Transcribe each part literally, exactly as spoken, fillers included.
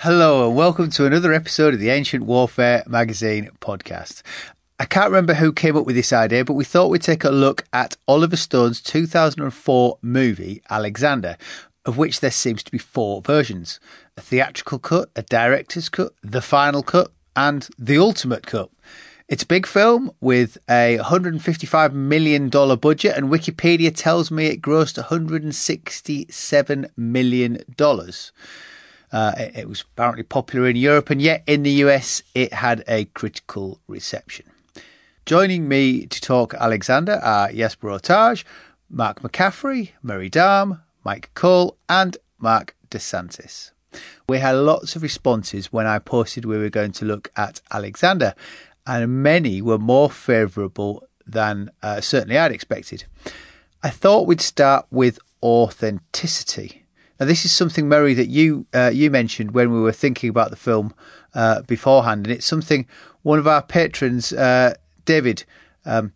Hello and welcome to another episode of the Ancient Warfare Magazine podcast. I can't remember who came up with this idea, but we thought we'd take a look at Oliver Stone's two thousand four movie, Alexander, of which there seems to be four versions. A theatrical cut, a director's cut, the final cut, and the ultimate cut. It's a big film with a one hundred fifty-five million dollars budget, and Wikipedia tells me it grossed one hundred sixty-seven million dollars. Uh, it, it was apparently popular in Europe, and yet in the U S it had a critical reception. Joining me to talk Alexander are Jesper Otage, Mark McCaffrey, Murray Dahm, Mike Cole and Mark DeSantis. We had lots of responses when I posted we were going to look at Alexander, and many were more favourable than uh, certainly I'd expected. I thought we'd start with authenticity. Now, this is something, Murray, that you uh, you mentioned when we were thinking about the film uh, beforehand, and it's something one of our patrons, uh, David, um,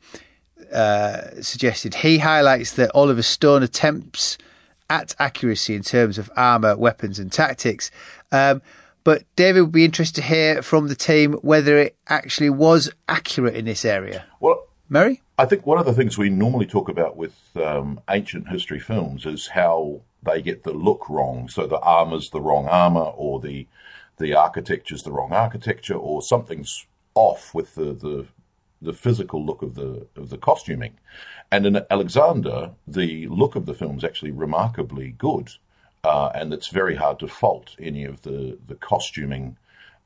uh, suggested. He highlights that Oliver Stone attempts at accuracy in terms of armour, weapons and tactics. Um, but David would be interested to hear from the team whether it actually was accurate in this area. Well, Murray? I think one of the things we normally talk about with um, ancient history films is how they get the look wrong. So the armour's the wrong armour, or the the architecture's the wrong architecture, or something's off with the, the the physical look of the of the costuming. And in Alexander, the look of the film is actually remarkably good, uh, and it's very hard to fault any of the the costuming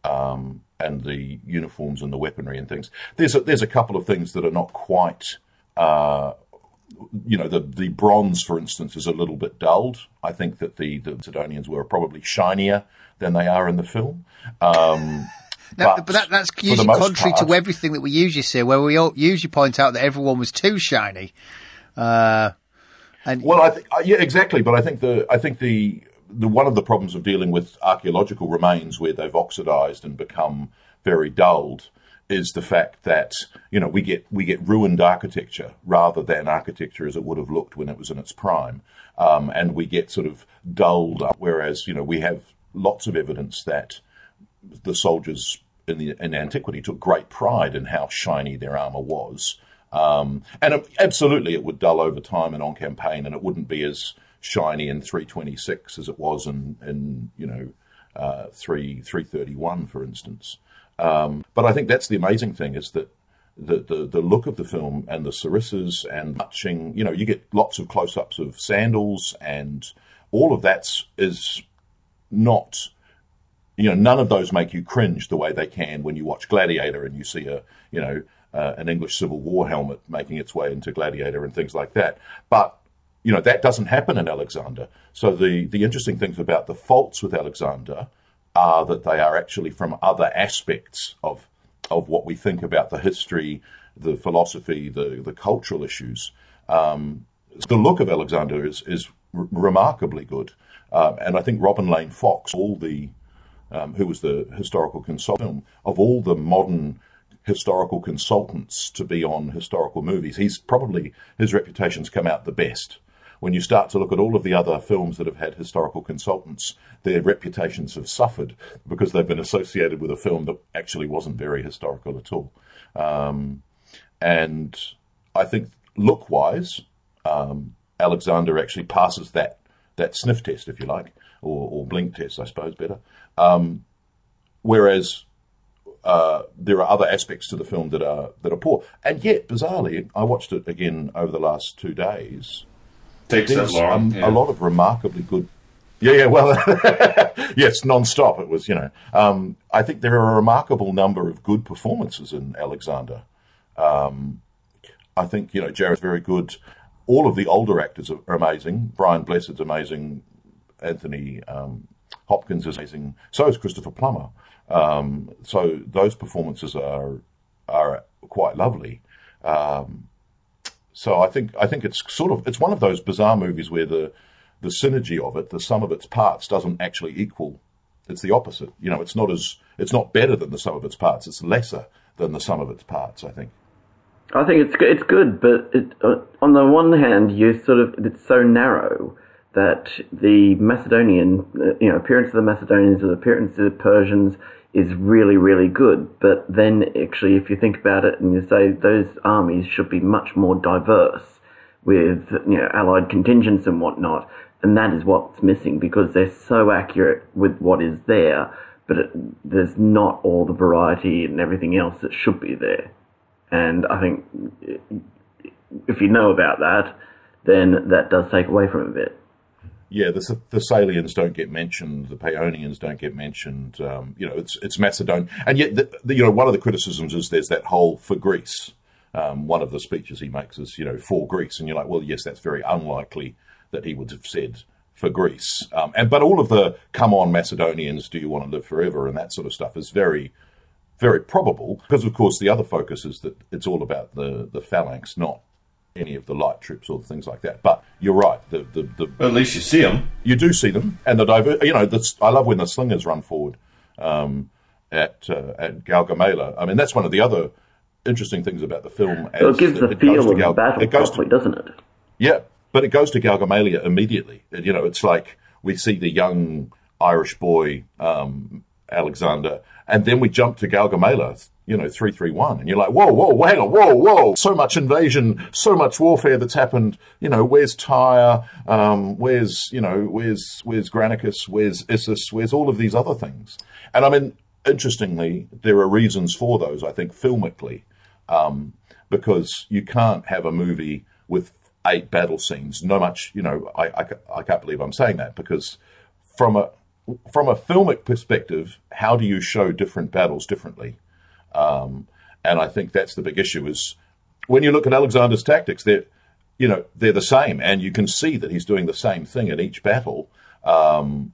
um, and the uniforms and the weaponry and things. There's a, there's a couple of things that are not quite. Uh, You know, the, the bronze, for instance, is a little bit dulled. I think that the, the Macedonians were probably shinier than they are in the film. Um, no, but, but that, that's usually contrary part, to everything that we usually say, where we all usually point out that everyone was too shiny. Uh, and well, I think yeah, exactly. But I think the I think the the one of the problems of dealing with archaeological remains where they've oxidized and become very dulled is the fact that, you know, we get we get ruined architecture rather than architecture as it would have looked when it was in its prime, um, and we get sort of dulled up. Whereas, you know, we have lots of evidence that the soldiers in the in antiquity took great pride in how shiny their armour was, um, and it, absolutely it would dull over time and on campaign, and it wouldn't be as shiny in three twenty-six as it was in in you know uh, three three thirty-one, for instance. Um, but I think that's the amazing thing, is that the, the, the look of the film and the sarissas and matching, you know, you get lots of close-ups of sandals, and all of that is not, you know, none of those make you cringe the way they can when you watch Gladiator and you see a, you know, uh, an English Civil War helmet making its way into Gladiator and things like that. But, you know, that doesn't happen in Alexander. So the, the interesting things about the faults with Alexander are that they are actually from other aspects of of what we think about the history, the philosophy, the, the cultural issues. Um, the look of Alexander is, is r- remarkably good. Um, and I think Robin Lane Fox, all the um, who was the historical consultant, of all the modern historical consultants to be on historical movies, he's probably, his reputation's come out the best. When you start to look at all of the other films that have had historical consultants, their reputations have suffered because they've been associated with a film that actually wasn't very historical at all. Um, and I think look-wise, um, Alexander actually passes that that sniff test, if you like, or, or blink test, I suppose, better. Um, whereas uh, there are other aspects to the film that are that are poor. And yet, bizarrely, I watched it again over the last two days. Takes There's that long. Um, yeah. a lot of remarkably good. Yeah, yeah, well, yes, non-stop. It was, you know. Um, I think there are a remarkable number of good performances in Alexander. Um, I think, you know, Jared's very good. All of the older actors are amazing. Brian Blessed's amazing. Anthony um, Hopkins is amazing. So is Christopher Plummer. Um, so those performances are are quite lovely. Um, so I think I think it's sort of it's one of those bizarre movies where the the synergy of it, the sum of its parts, doesn't actually equal. It's the opposite. You know, it's not as it's not better than the sum of its parts. It's lesser than the sum of its parts, I think. I think it's good, it's good, but it, uh, on the one hand, you sort of it's so narrow that the Macedonian, you know, appearance of the Macedonians or the appearance of the Persians is really, really good. But then actually, if you think about it and you say those armies should be much more diverse with, you know, allied contingents and whatnot, and that is what's missing because they're so accurate with what is there, but it, there's not all the variety and everything else that should be there. And I think if you know about that, then that does take away from it a bit. Yeah, the the Salians don't get mentioned, the Paeonians don't get mentioned. Um, you know, it's it's Macedon, and yet the, the, you know one of the criticisms is there's that whole for Greece. Um, one of the speeches he makes is you know for Greece, and you're like, well, yes, that's very unlikely that he would have said for Greece. Um, and but all of the come on Macedonians, do you want to live forever, and that sort of stuff is very very probable because of course the other focus is that it's all about the the phalanx, not any of the light troops or things like that. But you're right. The the, the well, at least you see them. You do see them, and the diver. You know, the, I love when the slingers run forward um, at uh, at Gaugamela. I mean, that's one of the other interesting things about the film. Well, it gives the it feel of Gal- the battle it goes properly, to, doesn't it? Yeah, but it goes to Gaugamela immediately. You know, it's like we see the young Irish boy um, Alexander, and then we jump to Gaugamela. You know, three three one, and you're like, whoa, whoa, hang on, whoa, whoa, so much invasion, so much warfare that's happened. You know, where's Tyre? Um, where's, you know, where's where's Granicus? Where's Issus? Where's all of these other things? And I mean, interestingly, there are reasons for those, I think, filmically, um, because you can't have a movie with eight battle scenes. No much, you know, I, I, I can't believe I'm saying that, because from a from a filmic perspective, how do you show different battles differently? Um, and I think that's the big issue is when you look at Alexander's tactics, they're, you know, they're the same, and you can see that he's doing the same thing in each battle. Um,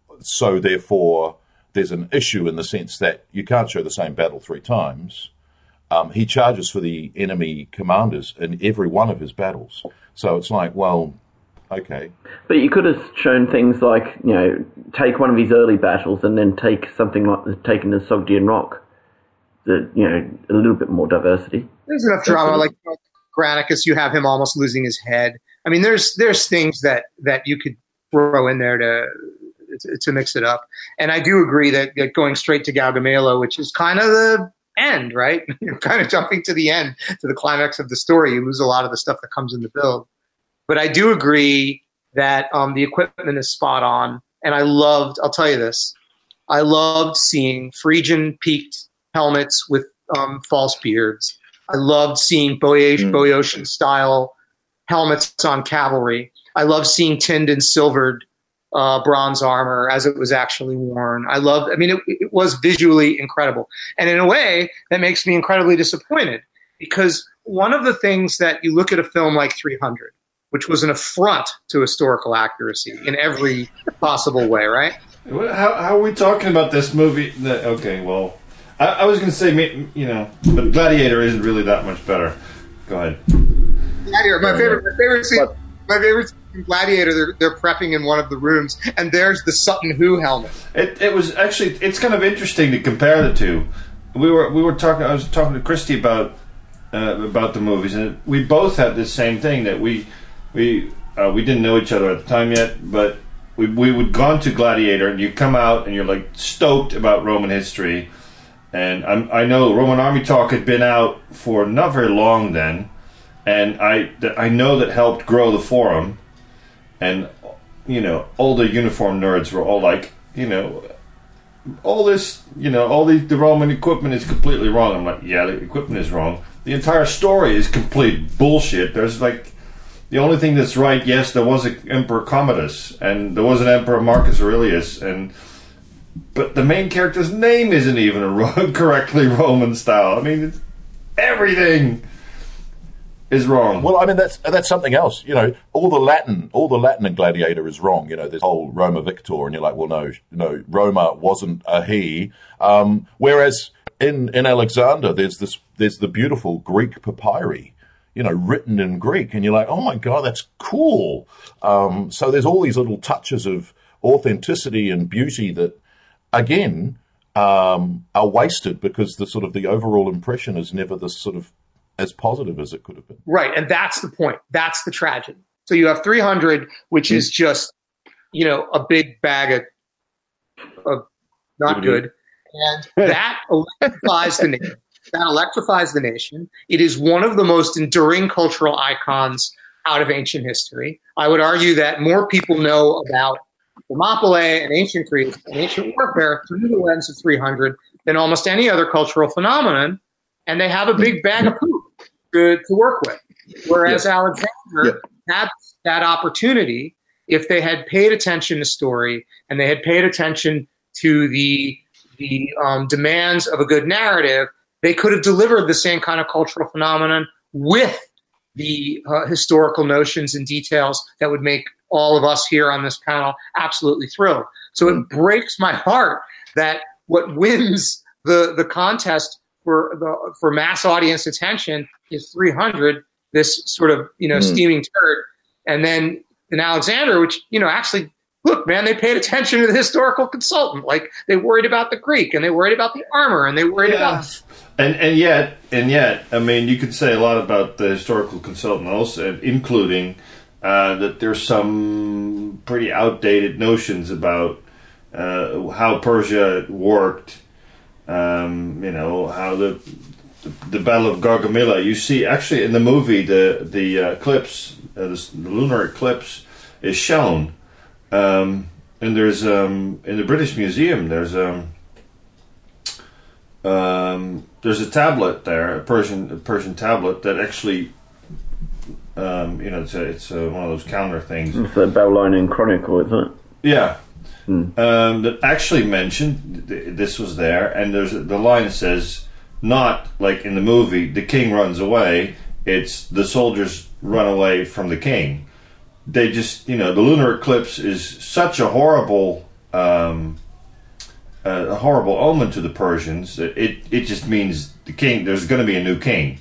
so therefore, there's an issue in the sense that you can't show the same battle three times. Um, he charges for the enemy commanders in every one of his battles. So it's like, well, okay. But you could have shown things like, you know, take one of his early battles and then take something like taking the Sogdian Rock. The, you know, a little bit more diversity. There's enough drama, like Granicus, you have him almost losing his head. I mean, there's there's things that, that you could throw in there to to mix it up. And I do agree that, that going straight to Gaugamela, which is kind of the end, right? You're kind of jumping to the end, to the climax of the story. You lose a lot of the stuff that comes in the build. But I do agree that um, the equipment is spot on. And I loved, I'll tell you this, I loved seeing Phrygian peaked helmets with um, false beards. I loved seeing Boeotian, mm. Boeotian style helmets on cavalry. I loved seeing tinned and silvered uh, bronze armor as it was actually worn. I loved, I mean, it, it was visually incredible. And in a way, that makes me incredibly disappointed because one of the things that you look at a film like three hundred, which was an affront to historical accuracy in every possible way, right? How, how are we talking about this movie? Okay, well, I, I was going to say, you know, but Gladiator isn't really that much better. Go ahead. Gladiator, my favorite, my favorite scene, my favorite scene in Gladiator. They're they're prepping in one of the rooms, and there's the Sutton Hoo helmet. It it was actually it's kind of interesting to compare the two. We were we were talking. I was talking to Christy about uh, about the movies, and we both had this same thing that we we uh, we didn't know each other at the time yet, but we we would gone to Gladiator, and you come out and you're like stoked about Roman history. And I'm, I know Roman Army Talk had been out for not very long then, and I that I know that helped grow the forum, and you know all the uniform nerds were all like, you know, all this, you know, all the, the Roman equipment is completely wrong. I'm like, yeah, the equipment is wrong. The entire story is complete bullshit. There's like the only thing that's right. Yes, there was an Emperor Commodus, and there was an Emperor Marcus Aurelius, and. But the main character's name isn't even a correctly Roman style. I mean, it's, everything is wrong. Well, I mean, that's that's something else. You know, all the Latin, all the Latin in Gladiator is wrong. You know, this whole Roma Victor, and you're like, well, no, no, Roma wasn't a he. Um, whereas in in Alexander, there's this, there's the beautiful Greek papyri, you know, written in Greek, and you're like, oh my god, that's cool. Um, so there's all these little touches of authenticity and beauty that. Again, um, are wasted because the sort of the overall impression is never this sort of as positive as it could have been. Right, and that's the point. That's the tragedy. So you have three hundred, which is just, you know, a big bag of, of not good. And that electrifies the nation. That electrifies the nation. It is one of the most enduring cultural icons out of ancient history. I would argue that more people know about Thermopylae and ancient Greece and ancient warfare through the lens of three hundred than almost any other cultural phenomenon, and they have a big bag of poop to, to work with. Whereas yeah. Alexander yeah. had that opportunity if they had paid attention to story and they had paid attention to the the um, demands of a good narrative, they could have delivered the same kind of cultural phenomenon with the uh, historical notions and details that would make all of us here on this panel absolutely thrilled. So it breaks my heart that what wins the, the contest for the for mass audience attention is three hundred, this sort of, you know, mm. steaming turd. And then in Alexander, which, you know, actually, look, man, they paid attention to the historical consultant. Like, they worried about the Greek, and they worried about the armor, and they worried yeah. about... And and yet, and yet, I mean, you could say a lot about the historical consultant also, including uh, that there's some pretty outdated notions about uh, how Persia worked, um, you know, how the, the the Battle of Gaugamela. You see, actually, in the movie, the, the uh, eclipse, uh, the, the lunar eclipse is shown. Um, and there's um, in the British Museum there's um, um, there's a tablet there, a Persian a Persian tablet that actually um, you know it's a, it's a, one of those calendar things. It's the Babylonian Chronicle, isn't it? Yeah, hmm. um, that actually mentioned th- this was there, and there's the line that says not like in the movie the king runs away. It's the soldiers run away from the king. They just, you know, the lunar eclipse is such a horrible, um, uh, a horrible omen to the Persians. It it just means the king. There's going to be a new king,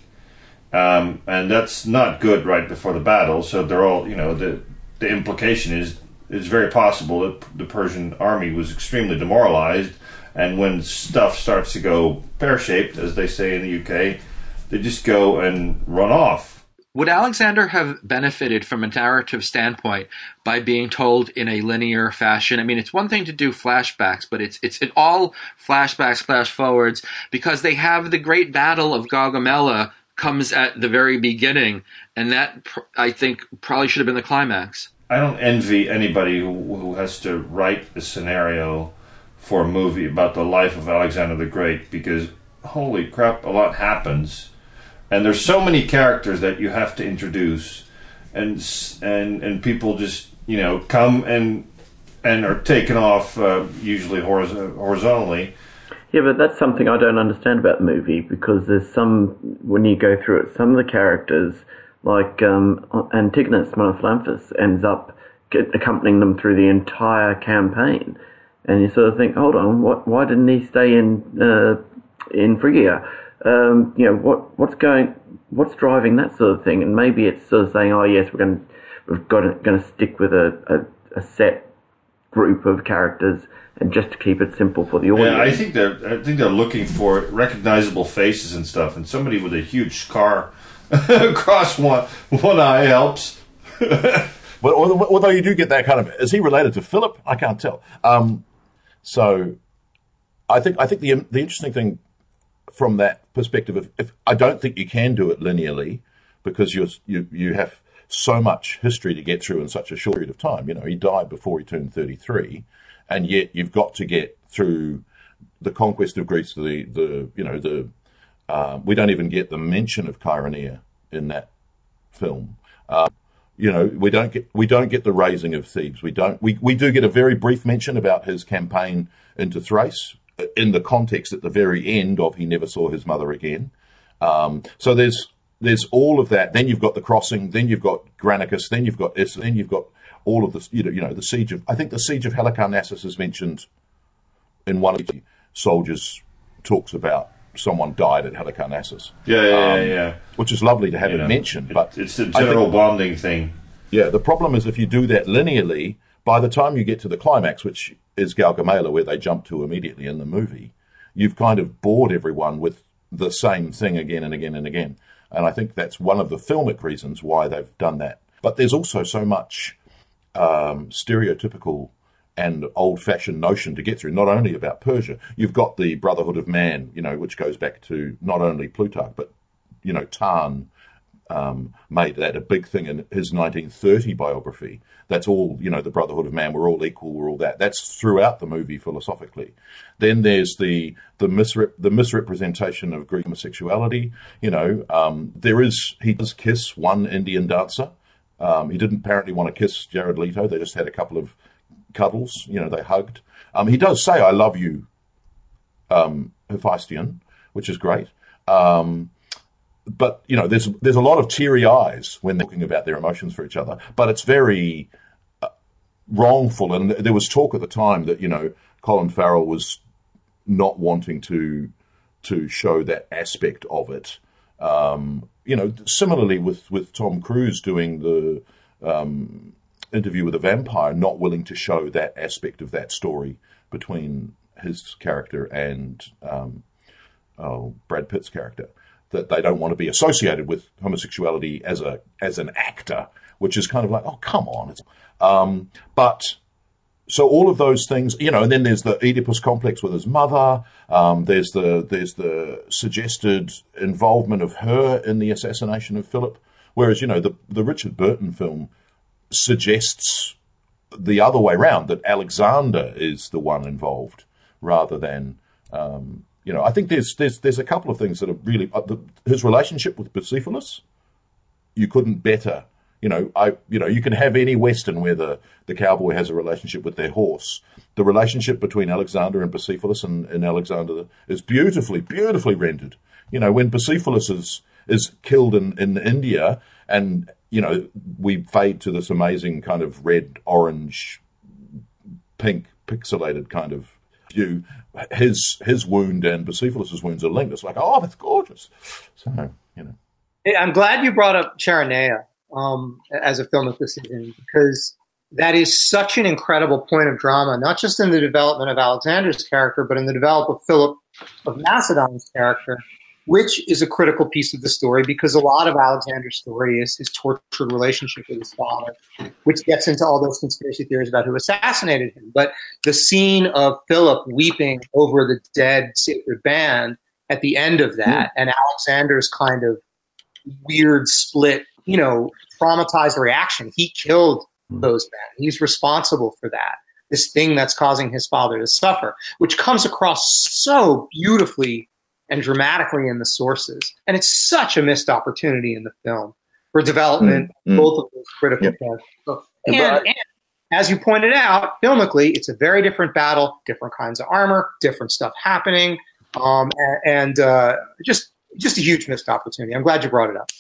um, and that's not good right before the battle. So they're all, you know, the the implication is it's very possible that the Persian army was extremely demoralized, and when stuff starts to go pear-shaped, as they say in the U K, they just go and run off. Would Alexander have benefited from a narrative standpoint by being told in a linear fashion? I mean, it's one thing to do flashbacks, but it's it's it all flashbacks, flash forwards, because they have the great battle of Gaugamela comes at the very beginning, and that, I think, probably should have been the climax. I don't envy anybody who, who has to write a scenario for a movie about the life of Alexander the Great, because, holy crap, a lot happens. And there's so many characters that you have to introduce, and and and people just, you know, come and and are taken off, uh, usually horizontally. Yeah, but that's something I don't understand about the movie, because there's some, when you go through it, some of the characters, like um, Antigonus Monophlampus, ends up get, accompanying them through the entire campaign, and you sort of think, hold on, what? Why didn't he stay in uh, in Phrygia? Um, you know, what what's going, what's driving that sort of thing? And maybe it's sort of saying, oh yes, we're going, we've got to, going to stick with a, a, a set group of characters, and just to keep it simple for the audience. Yeah, I think they're I think they're looking for recognizable faces and stuff, and somebody with a huge scar across one one eye helps. Well, although you do get that kind of, is he related to Philip? I can't tell. Um, so, I think I think the the interesting thing from that perspective, if, if I don't think you can do it linearly, because you're, you you have so much history to get through in such a short period of time. You know, he died before he turned thirty-three, and yet you've got to get through the conquest of Greece. The the you know the uh, we don't even get the mention of Chaeronea in that film. Uh, you know, we don't get we don't get the raising of Thebes. We don't we we do get a very brief mention about his campaign into Thrace, in the context at the very end of he never saw his mother again. Um, so there's there's all of that. Then you've got the crossing. Then you've got Granicus. Then you've got then you've got all of the you know you know the siege of I think the siege of Halicarnassus is mentioned in one of the soldiers talks about someone died at Halicarnassus. Yeah, yeah, um, yeah, yeah. Which is lovely to have you it know, mentioned, it, but it's a general think, bonding thing. Yeah, the problem is if you do that linearly, by the time you get to the climax, which is Gaugamela, where they jump to immediately in the movie, you've kind of bored everyone with the same thing again and again and again. And I think that's one of the filmic reasons why they've done that. But there's also so much um, stereotypical and old-fashioned notion to get through, not only about Persia. You've got the Brotherhood of Man, you know, which goes back to not only Plutarch, but, you know, Tarn um, made that a big thing in his nineteen thirty biography. That's all, you know, the Brotherhood of Man, we're all equal, we're all that. That's throughout the movie philosophically. Then there's the the, misrep- the misrepresentation of Greek homosexuality. You know, um, there is, he does kiss one Indian dancer. Um, he didn't apparently want to kiss Jared Leto. They just had a couple of cuddles, you know, they hugged. Um, he does say, I love you, um, Hephaestion, which is great. Um, but, you know, there's there's a lot of teary eyes when they're talking about their emotions for each other. But it's very uh, wrongful. And there was talk at the time that, you know, Colin Farrell was not wanting to to show that aspect of it. Um, you know, similarly with, with Tom Cruise doing the um, Interview with a Vampire, not willing to show that aspect of that story between his character and um, oh, Brad Pitt's character, that they don't want to be associated with homosexuality as a as an actor, which is kind of like, oh, come on. It's, um, but so all of those things, you know, and then there's the Oedipus complex with his mother. Um, there's the there's the suggested involvement of her in the assassination of Philip, whereas, you know, the the Richard Burton film suggests the other way round, that Alexander is the one involved rather than, um, you know, I think there's there's there's a couple of things that are really, uh, the, his relationship with Bucephalus, you couldn't better, you know, I, you know, you can have any Western where the, the cowboy has a relationship with their horse. The relationship between Alexander and Bucephalus and, and Alexander is beautifully, beautifully rendered. You know, when Bucephalus is, is killed in, in India and, you know, we fade to this amazing kind of red, orange, pink, pixelated kind of view. His his wound and Bucephalus's wounds are linked. It's like, oh, that's gorgeous. So, you know. Hey, I'm glad you brought up Charanea um, as a film of decision, because that is such an incredible point of drama, not just in the development of Alexander's character, but in the development of Philip of Macedon's character, which is a critical piece of the story, because a lot of Alexander's story is his tortured relationship with his father, which gets into all those conspiracy theories about who assassinated him. But the scene of Philip weeping over the dead sacred band at the end of that, mm. and Alexander's kind of weird split, you know, traumatized reaction. He killed mm. those men. He's responsible for that, this thing that's causing his father to suffer, which comes across so beautifully and dramatically in the sources. And it's such a missed opportunity in the film for development mm, of both mm. of those critical yep. characters. So, and, and as you pointed out, filmically, it's a very different battle, different kinds of armor, different stuff happening, um, and, and uh, just just a huge missed opportunity. I'm glad you brought it up.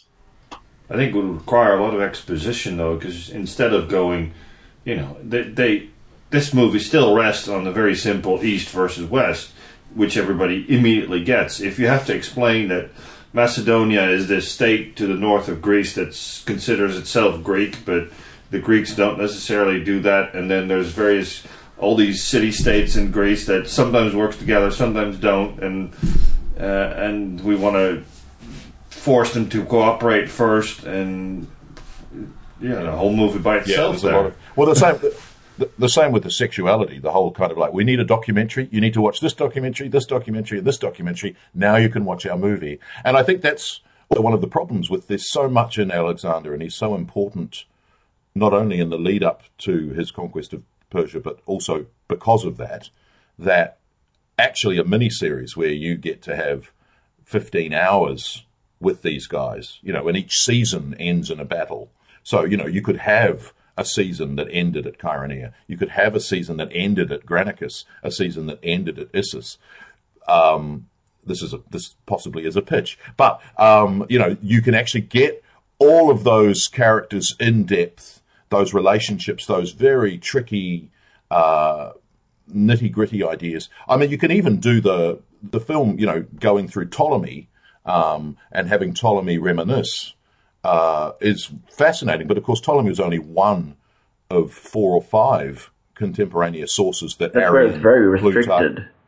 I think it would require a lot of exposition, though, because instead of going, you know, they, they this movie still rests on the very simple East versus West, which everybody immediately gets. If you have to explain that Macedonia is this state to the north of Greece that considers itself Greek, but the Greeks don't necessarily do that, and then there's various, all these city-states in Greece that sometimes works together, sometimes don't, and uh, and we want to force them to cooperate first, and you know, the whole movie by itself. Yeah, there. Of, well, the same... The, the same with the sexuality, the whole kind of like, we need a documentary, you need to watch this documentary, this documentary, this documentary, now you can watch our movie. And I think that's one of the problems with this, so much in Alexander, and he's so important, not only in the lead up to his conquest of Persia, but also because of that, that actually a mini-series where you get to have fifteen hours with these guys, you know, and each season ends in a battle. So, you know, you could have a season that ended at Chaeronea. You could have a season that ended at Granicus, a season that ended at Issus. Um, this is a, this possibly is a pitch, but um, you know, you can actually get all of those characters in depth, those relationships, those very tricky, uh, nitty gritty ideas. I mean, you can even do the the film, you know, going through Ptolemy um, and having Ptolemy reminisce. Uh, is fascinating, but of course Ptolemy was only one of four or five contemporaneous sources that That's Arian, where it's very restricted. Plutarch,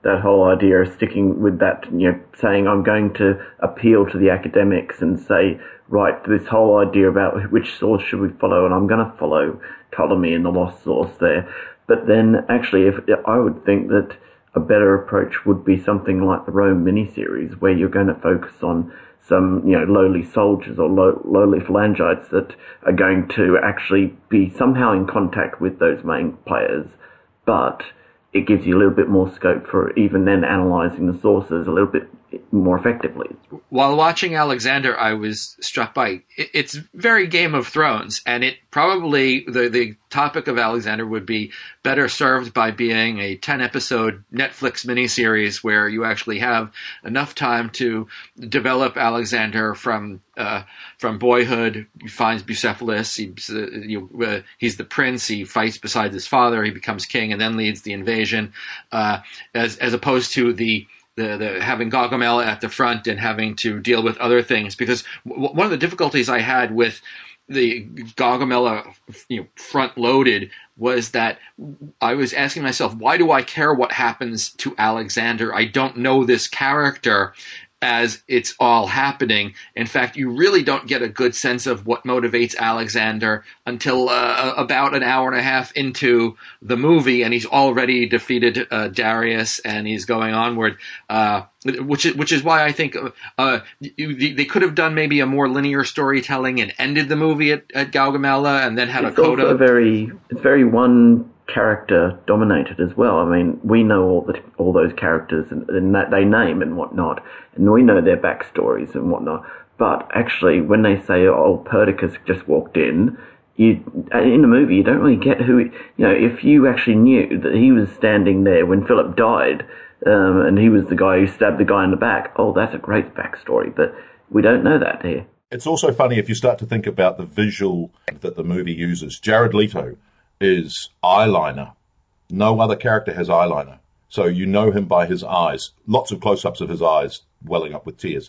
that whole idea of sticking with that, you know, saying I'm going to appeal to the academics and say, right, this whole idea about which source should we follow, and I'm going to follow Ptolemy and the lost source there. But then actually, if I would think that a better approach would be something like the Rome miniseries, where you're going to focus on some, you know, lowly soldiers or low, lowly phalangites that are going to actually be somehow in contact with those main players, but it gives you a little bit more scope for even then analysing the sources a little bit more effectively. While watching Alexander, I was struck by it, it's very Game of Thrones, and it probably, the, the topic of Alexander would be better served by being a ten-episode Netflix miniseries where you actually have enough time to develop Alexander from uh, from boyhood. He finds Bucephalus, he's, uh, you, uh, he's the prince, he fights beside his father, he becomes king, and then leads the invasion, uh, as as opposed to the The, the having Gaugamela at the front and having to deal with other things. Because w- one of the difficulties I had with the Gaugamela, you know, front loaded was that I was asking myself, why do I care what happens to Alexander? I don't know this character as it's all happening. In fact, you really don't get a good sense of what motivates Alexander until uh, about an hour and a half into the movie, and he's already defeated uh, Darius, and he's going onward. Uh, which is which is why I think uh, they could have done maybe a more linear storytelling and ended the movie at, at Gaugamela, and then had it's a coda. Also very, it's very one character dominated as well. I mean, we know all the all those characters and, and that they name and whatnot, and we know their backstories and whatnot. But actually, when they say, "Oh, Perdiccas just walked in," you in the movie you don't really get who. You know, if you actually knew that he was standing there when Philip died, um, and he was the guy who stabbed the guy in the back, oh, that's a great backstory. But we don't know that here. It's also funny if you start to think about the visual that the movie uses. Jared Leto is eyeliner. No other character has eyeliner. So you know him by his eyes. Lots of close-ups of his eyes welling up with tears.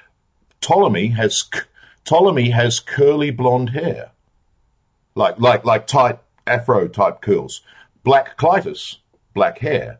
Ptolemy has Ptolemy has curly blonde hair. Like like like tight afro type curls. Black Clytus, black hair.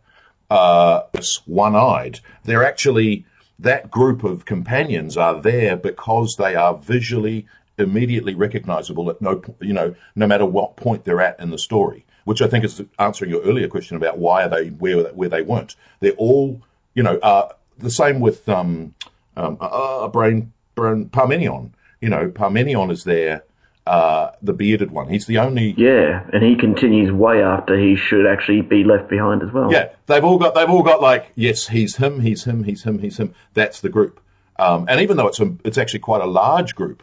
Uh one-eyed. They're actually, that group of companions are there because they are visually immediately recognizable at no, you know, no matter what point they're at in the story, which I think is answering your earlier question about why are they where where they weren't. They're all, you know, uh, the same with um, um, uh, brain, brain Parmenion. You know, Parmenion is there, uh, the bearded one. He's the only. Yeah, and he continues way after he should actually be left behind as well. Yeah, they've all got they've all got like, yes, he's him, he's him, he's him, he's him. That's the group, um, and even though it's a, it's actually quite a large group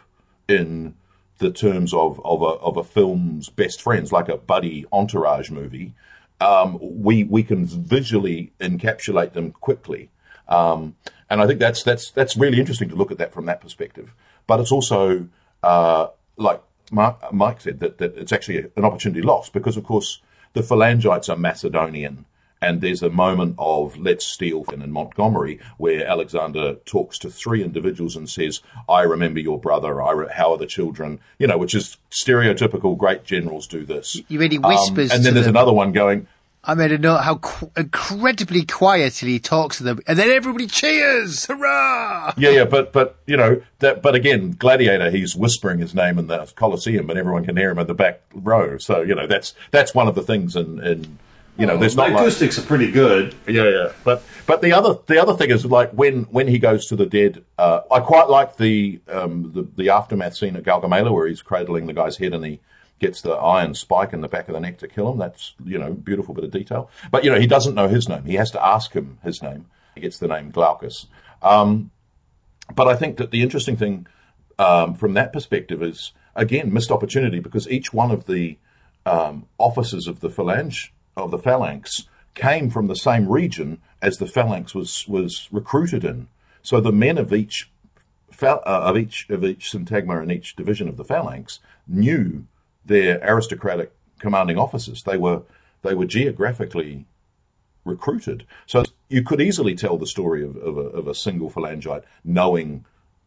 in the terms of, of, a, of a film's best friends, like a buddy entourage movie, um, we we can visually encapsulate them quickly. Um, and I think that's that's that's really interesting to look at that from that perspective. But it's also, uh, like Mark, Mike said, that, that it's actually an opportunity lost because, of course, the Phalangites are Macedonian. And there's a moment of let's steal in Montgomery where Alexander talks to three individuals and says, I remember your brother, I re- how are the children, you know, which is stereotypical great generals do this. You mean he whispers um, And then to there's them. another one going, I made a note how qu- incredibly quietly he talks to them, and then everybody cheers, hurrah! Yeah, yeah, but, but you know, that. But again, Gladiator, he's whispering his name in the Colosseum, but everyone can hear him in the back row. So, you know, that's that's one of the things in... in You know, there's well, not the like, acoustics are pretty good. Yeah, yeah. But but the other the other thing is like when, when he goes to the dead, uh, I quite like the, um, the the aftermath scene at Gaugamela where he's cradling the guy's head and he gets the iron spike in the back of the neck to kill him. That's, you know, beautiful bit of detail. But, you know, he doesn't know his name. He has to ask him his name. He gets the name Glaucus. Um, but I think that the interesting thing um, from that perspective is, again, missed opportunity because each one of the um, officers of the phalange of the phalanx came from the same region as the phalanx was was recruited in. So the men of each uh, of each of each syntagma and each division of the phalanx knew their aristocratic commanding officers. They were they were geographically recruited. So you could easily tell the story of, of, a, of a single phalangite knowing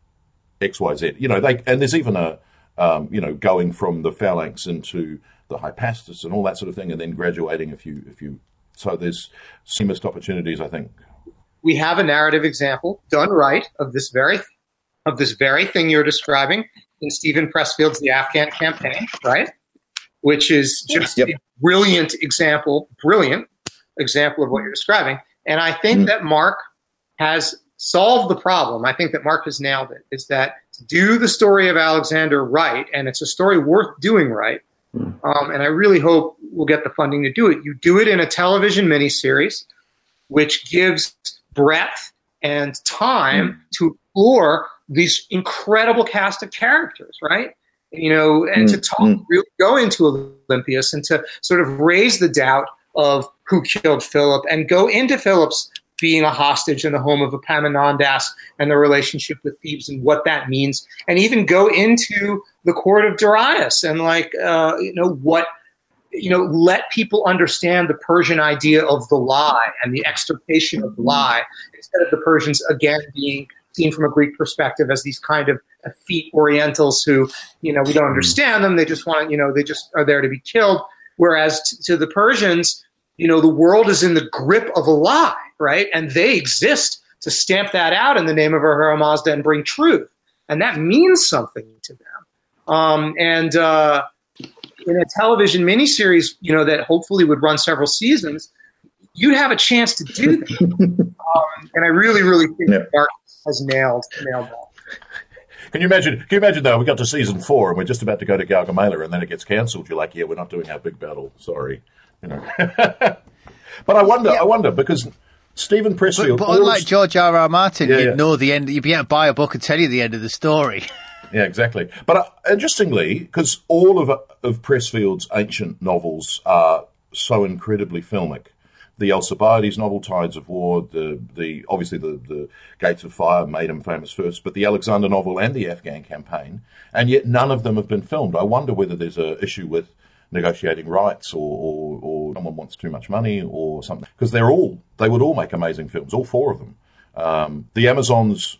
X, Y, Z. You know, they and there's even a um, you know going from the phalanx into the Hypaspes and all that sort of thing, and then graduating a few a few so there's some missed opportunities, I think. We have a narrative example done right of this very of this very thing you're describing in Stephen Pressfield's The Afghan Campaign, right? Which is just yep. a brilliant example, brilliant example of what you're describing. And I think mm. that Mark has solved the problem. I think that Mark has nailed it, is that to do the story of Alexander right, and it's a story worth doing right, mm. um, and I really hope we'll get the funding to do it. You do it in a television miniseries, which gives breadth and time mm. to explore these incredible cast of characters, right? You know, and mm. to talk, mm. really go into Olympias and to sort of raise the doubt of who killed Philip and go into Philip's being a hostage in the home of Epaminondas and the relationship with Thebes and what that means, and even go into the court of Darius and like, uh, you know, what, you know, let people understand the Persian idea of the lie and the extirpation of the lie, instead of the Persians again being seen from a Greek perspective as these kind of effete Orientals who, you know, we don't understand them. They just want, you know, they just are there to be killed. Whereas t- to the Persians, you know, the world is in the grip of a lie, right? And they exist to stamp that out in the name of Ahura Mazda and bring truth. And that means something to them. Um, and uh, in a television miniseries, you know, that hopefully would run several seasons, you'd have a chance to do that. um, and I really, really think yeah. that Mark has nailed, nailed that. Can you imagine? Can you imagine though? We got to season four and we're just about to go to Gaugamela, and then it gets cancelled. You're like, yeah, we're not doing our big battle. Sorry, you know. But I wonder, yeah. I wonder because Stephen Pressfield, but, but unlike st- George R. R. Martin, yeah, you'd yeah. know the end. You'd be able to buy a book and tell you the end of the story. Yeah, exactly. But uh, interestingly, because all of of Pressfield's ancient novels are so incredibly filmic. The Alcibiades novel, Tides of War, the the obviously the, the Gates of Fire made him famous first, but the Alexander novel and the Afghan Campaign, and yet none of them have been filmed. I wonder whether there's an issue with negotiating rights, or, or, or someone wants too much money, or something. Because they're all they would all make amazing films, all four of them. Um, the Amazons,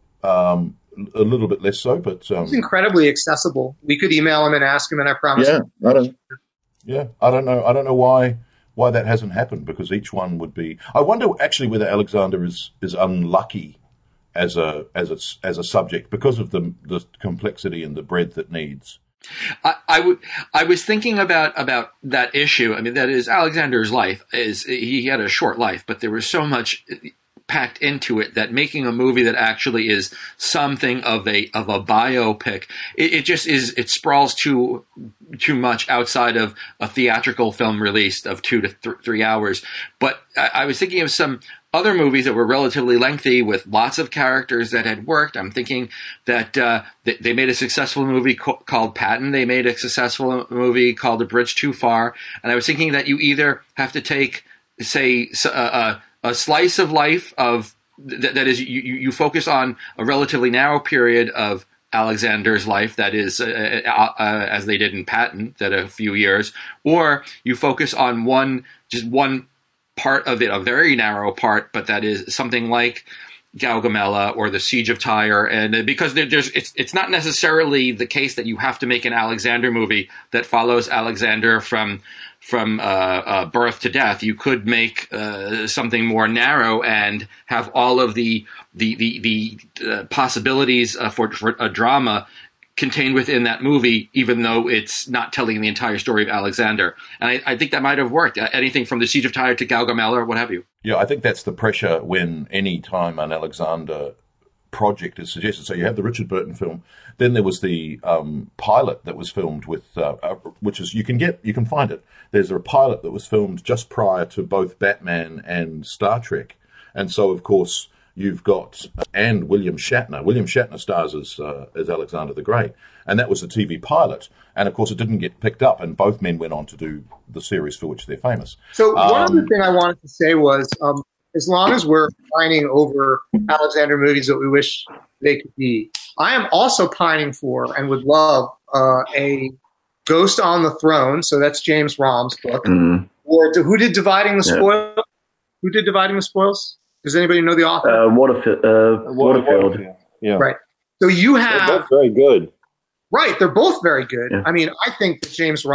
um, a little bit less so, but um, it's incredibly accessible. We could email him and ask him, and I promise. Yeah, I don't. Yeah, I don't know. I don't know why. Why that hasn't happened, because each one would be. I wonder actually whether Alexander is, is unlucky as a as a as a subject because of the the complexity and the breadth it needs. I, I would. I was thinking about about that issue. I mean, that is Alexander's life. Is he had a short life, but there was so much packed into it that making a movie that actually is something of a of a biopic, it, it just is. It sprawls too too much outside of a theatrical film release of two to th- three hours. But I, I was thinking of some other movies that were relatively lengthy with lots of characters that had worked. I'm thinking that uh, they, they made a successful movie co- called Patton. They made a successful movie called A Bridge Too Far. And I was thinking that you either have to take, say, a, a, a slice of life of th- that is you, you focus on a relatively narrow period of Alexander's life, that is, uh, uh, uh, as they did in Patton, that a few years, or you focus on one, just one part of it, a very narrow part, but that is something like Gaugamela or the Siege of Tyre, and because there, there's, it's it's not necessarily the case that you have to make an Alexander movie that follows Alexander from from uh, uh, birth to death. You could make uh, something more narrow and have all of the the the, the uh, possibilities uh, for for a drama contained within that movie, even though it's not telling the entire story of Alexander. And I, I think that might have worked. Anything from the Siege of Tyre to Gaugamela or what have you. Yeah, I think that's the pressure when any time an Alexander project is suggested. So you have the Richard Burton film. Then there was the um, pilot that was filmed with, uh, uh, which is, you can get, you can find it. There's a pilot that was filmed just prior to both Batman and Star Trek. And so, of course, you've got, and William Shatner. William Shatner stars as, uh, as Alexander the Great. And that was the T V pilot. And, of course, it didn't get picked up. And both men went on to do the series for which they're famous. So um, one other thing I wanted to say was, um, as long as we're pining over Alexander movies that we wish they could be, I am also pining for and would love uh, a Ghost on the Throne. So that's James Rom's book. Mm-hmm. Or to, who did Dividing the Spoils? Yeah. Who did Dividing the Spoils? Does anybody know the author? Uh, Waterfield. Uh, Waterfield. Yeah. Right. So you have. They're both very good. Right. They're both very good. Yeah. I mean, I think that James Rom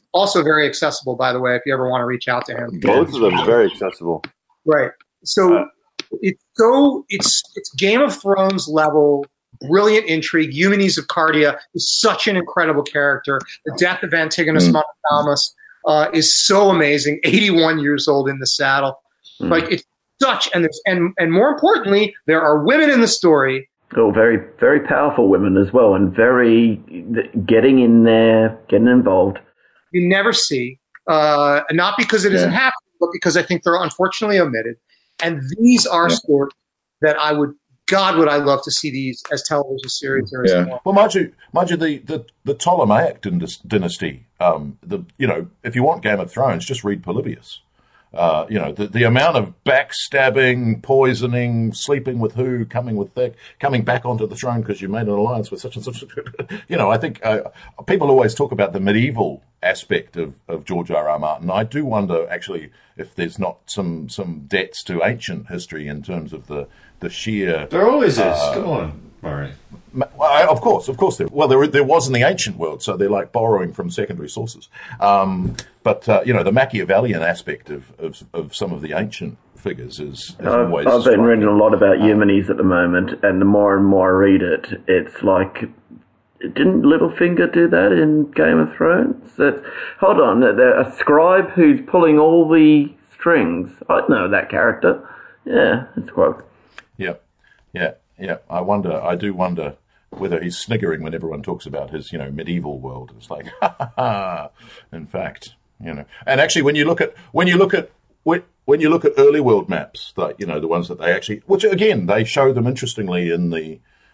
also very accessible, by the way, if you ever want to reach out to him. Both of them very accessible. Right. So Uh, it's so it's it's Game of Thrones level, brilliant intrigue. Eumenes of Cardia is such an incredible character. The death of Antigonus Mm. Monophthalmus uh, is so amazing. eighty-one years old in the saddle. Mm. Like it's such, and there's and and more importantly, there are women in the story. Oh, very, very powerful women as well, and very getting in there, getting involved. You never see, uh, and not because it isn't Yeah. happening, but because I think they're unfortunately omitted. And these are Yeah. stories that I would, God, would I love to see these as television series or as Yeah. more. Well, mind you, mind you, the, the, the Ptolemaic dyn- dynasty, um, the you know, if you want Game of Thrones, just read Polybius. Uh, you know, the, the amount of backstabbing, poisoning, sleeping with who, coming with that, coming back onto the throne because you made an alliance with such and such. You know, I think uh, people always talk about the medieval aspect of, of George R. R. Martin. I do wonder, actually, if there's not some, some debts to ancient history in terms of the, the sheer... There always is. Come on, Murray. Well, I- of course, of course. There, well, there there was in the ancient world, so they're like borrowing from secondary sources. Um, but uh, you know, the Machiavellian aspect of, of of some of the ancient figures is, is I've, always. I've been striking. reading a lot about Eumenes at the moment, and the more and more I read it, it's like, didn't Littlefinger do that in Game of Thrones? That, hold on, there- a scribe who's pulling all the strings. I know that character. Yeah, it's quite. Yeah, yeah, yeah. I wonder. I do wonder whether he's sniggering when everyone talks about his, you know, medieval world. It's like, ha ha ha. In fact, you know, and actually, when you look at when you look at when, when you look at early world maps, like, you know, the ones that they actually, which again they show them interestingly in the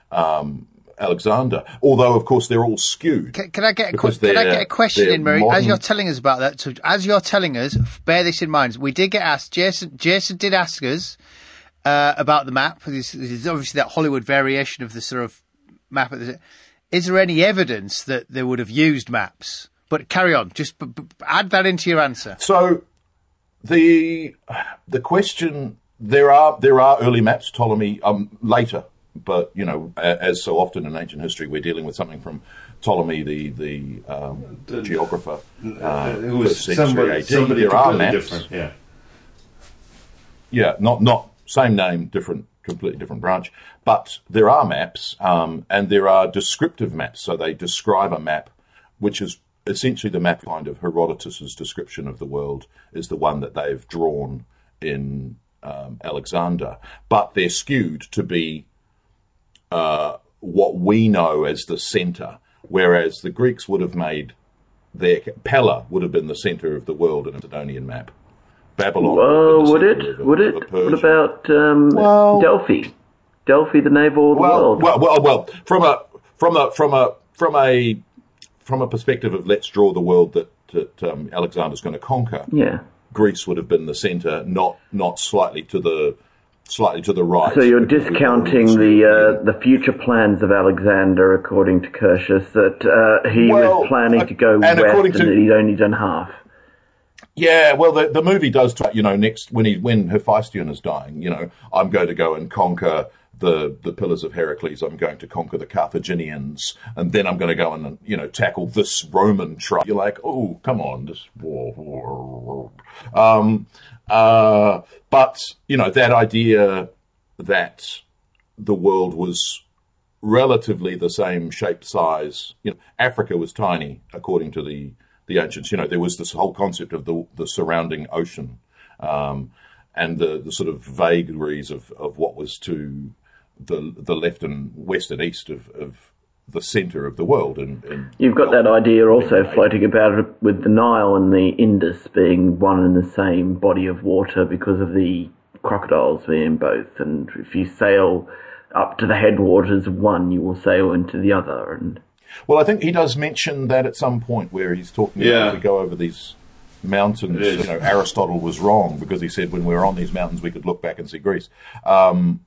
um, Alexander, although of course they're all skewed. Can, can I get a Because que- can I they're- get a question they're in, Murray? modern- As you're telling us about that, so as you're telling us, bear this in mind. We did get asked. Jason Jason did ask us uh, about the map. This is obviously that Hollywood variation of the sort of map. Is there any evidence that they would have used maps? But carry on. Just b- b- add that into your answer. So the the question, there are there are early maps, Ptolemy um, later, but you know, a- as so often in ancient history, we're dealing with something from Ptolemy, the the, um, The- geographer, uh, Who was first century somebody, A D. somebody There are completely maps. different. Yeah. Yeah, not not same name, different, completely different branch. But there are maps, um, and there are descriptive maps. So they describe a map, which is essentially the map kind of Herodotus's description of the world is the one that they've drawn in um, Alexander. But they're skewed to be uh, what we know as the centre, whereas the Greeks would have made their Pella would have been the centre of the world in a Macedonian map. Babylon. Oh, have would been the it? centre of- Would of a it? Persian. What about um, Well- Delphi? Delphi, the navel of the well, world. well, well, well, from a from a from a from a from a perspective of let's draw the world that that um, Alexander's going to conquer. Yeah. Greece would have been the centre, not not slightly to the slightly to the right. So you're because we've discounting already the seen- uh, the future plans of Alexander, according to Curtius, that uh, he Well, was planning uh, to go and west according and to- that he'd only done half. Yeah, well, the the movie does talk, you know, next when he when Hephaestion is dying, you know, I'm going to go and conquer the the pillars of Heracles. I'm going to conquer the Carthaginians, and then I'm going to go and, you know, tackle this Roman tribe. You're like, oh, come on, this war, war, war. Um, uh, but you know, that idea that the world was relatively the same shape, size. You know, Africa was tiny, according to the the ancients. You know, there was this whole concept of the the surrounding ocean, um, and the, the sort of vagaries of, of what was to the the left and west and east of, of the centre of the world. And, and You've got that idea also floating about it with the Nile and the Indus being one and the same body of water because of the crocodiles being both. And if you sail up to the headwaters of one, you will sail into the other. And Well, I think he does mention that at some point where he's talking Yeah. about we go over these mountains. It is. You know, Aristotle was wrong because he said when we were on these mountains we could look back and see Greece. Um,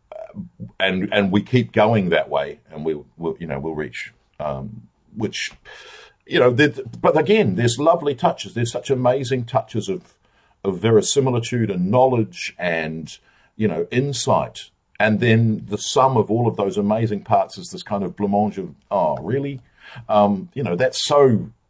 and and we keep going that way, and we'll, we'll you know we'll reach um, which you know. But again, there's lovely touches. There's such amazing touches of of verisimilitude and knowledge and you know insight. And then the sum of all of those amazing parts is this kind of blancmange of, oh, really? Um, you know, that's so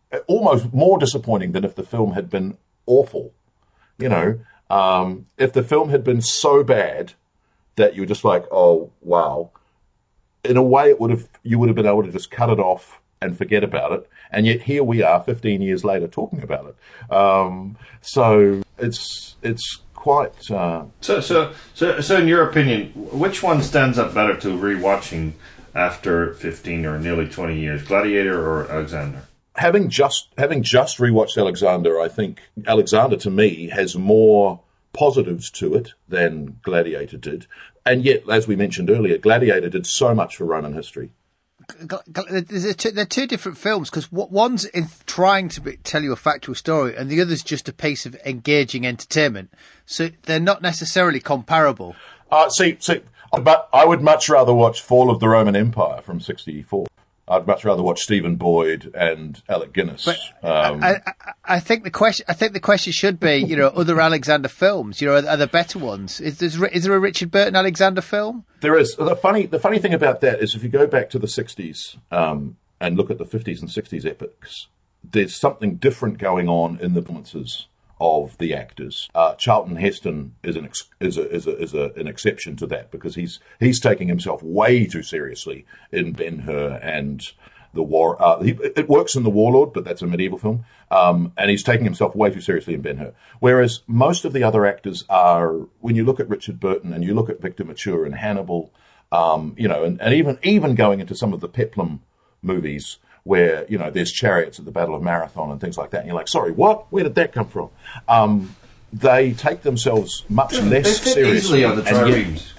almost more disappointing than if the film had been awful. You know, um, if the film had been so bad that you were just like, oh, wow. In a way, it would have you would have been able to just cut it off and forget about it. And yet here we are fifteen years later talking about it. Um, so it's it's quite... Uh, so, so, so, so in your opinion, which one stands up better to rewatching after fifteen or nearly twenty years, Gladiator or Alexander? Having just having just rewatched Alexander, I think Alexander, to me, has more positives to it than Gladiator did. And yet, as we mentioned earlier, Gladiator did so much for Roman history. They're two, they're two different films, because one's in trying to be, tell you a factual story, and the other's just a piece of engaging entertainment. So they're not necessarily comparable. Uh, see, see, but I would much rather watch Fall of the Roman Empire from sixty-four. I'd much rather watch Stephen Boyd and Alec Guinness. But um, I, I, I think the question, I think the question should be, you know, other Alexander films. You know, are, are there better ones? Is, is, is there a Richard Burton Alexander film? There is. The funny, the funny thing about that is, if you go back to the sixties um, and look at the fifties and sixties epics, there's something different going on in the performances of the actors. Uh, Charlton Heston is an ex- is a, is, a, is a, an exception to that, because he's he's taking himself way too seriously in Ben-Hur and the war. Uh, he, it works in The Warlord, but that's a medieval film, um, and he's taking himself way too seriously in Ben-Hur. Whereas most of the other actors are, when you look at Richard Burton and you look at Victor Mature and Hannibal, um, you know, and, and even even going into some of the Peplum movies, where, you know, there's chariots at the Battle of Marathon and things like that. And you're like, sorry, what? Where did that come from? Um, they take themselves much they, less they fit seriously. Easily on the triremes.